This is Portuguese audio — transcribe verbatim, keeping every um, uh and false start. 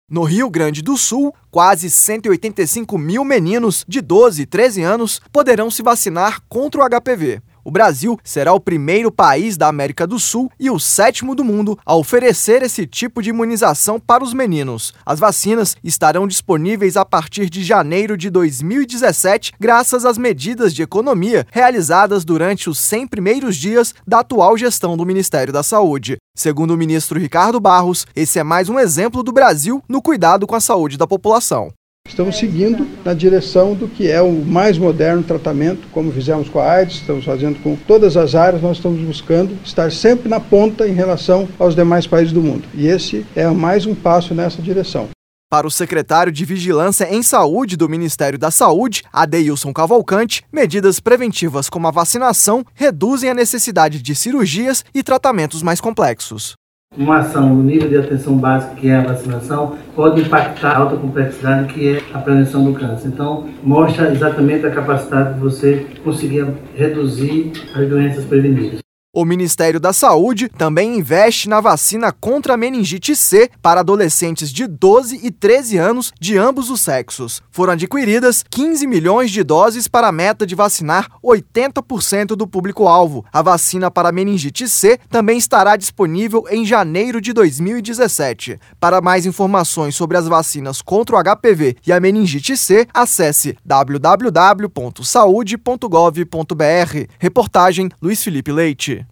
No Rio Grande do Sul, quase cento e oitenta e cinco mil meninos de doze e treze anos poderão se vacinar contra o H P V. O Brasil será o primeiro país da América do Sul e o sétimo do mundo a oferecer esse tipo de imunização para os meninos. As vacinas estarão disponíveis a partir de janeiro de dois mil e dezessete, graças às medidas de economia realizadas durante os cem primeiros dias da atual gestão do Ministério da Saúde. Segundo o ministro Ricardo Barros, esse é mais um exemplo do Brasil no cuidado com a saúde da população. Estamos seguindo na direção do que é o mais moderno tratamento, como fizemos com a AIDS, estamos fazendo com todas as áreas, nós estamos buscando estar sempre na ponta em relação aos demais países do mundo. E esse é mais um passo nessa direção. Para o secretário de Vigilância em Saúde do Ministério da Saúde, Adeilson Cavalcante, medidas preventivas como a vacinação reduzem a necessidade de cirurgias e tratamentos mais complexos. Uma ação no nível de atenção básica, que é a vacinação, pode impactar a alta complexidade, que é a prevenção do câncer. Então, mostra exatamente a capacidade de você conseguir reduzir as doenças prevenidas. O Ministério da Saúde também investe na vacina contra a meningite C para adolescentes de doze e treze anos de ambos os sexos. Foram adquiridas quinze milhões de doses para a meta de vacinar oitenta por cento do público-alvo. A vacina para a meningite C também estará disponível em janeiro de dois mil e dezessete. Para mais informações sobre as vacinas contra o H P V e a meningite C, acesse w w w ponto saude ponto gov ponto b r. Reportagem Luiz Felipe Leite.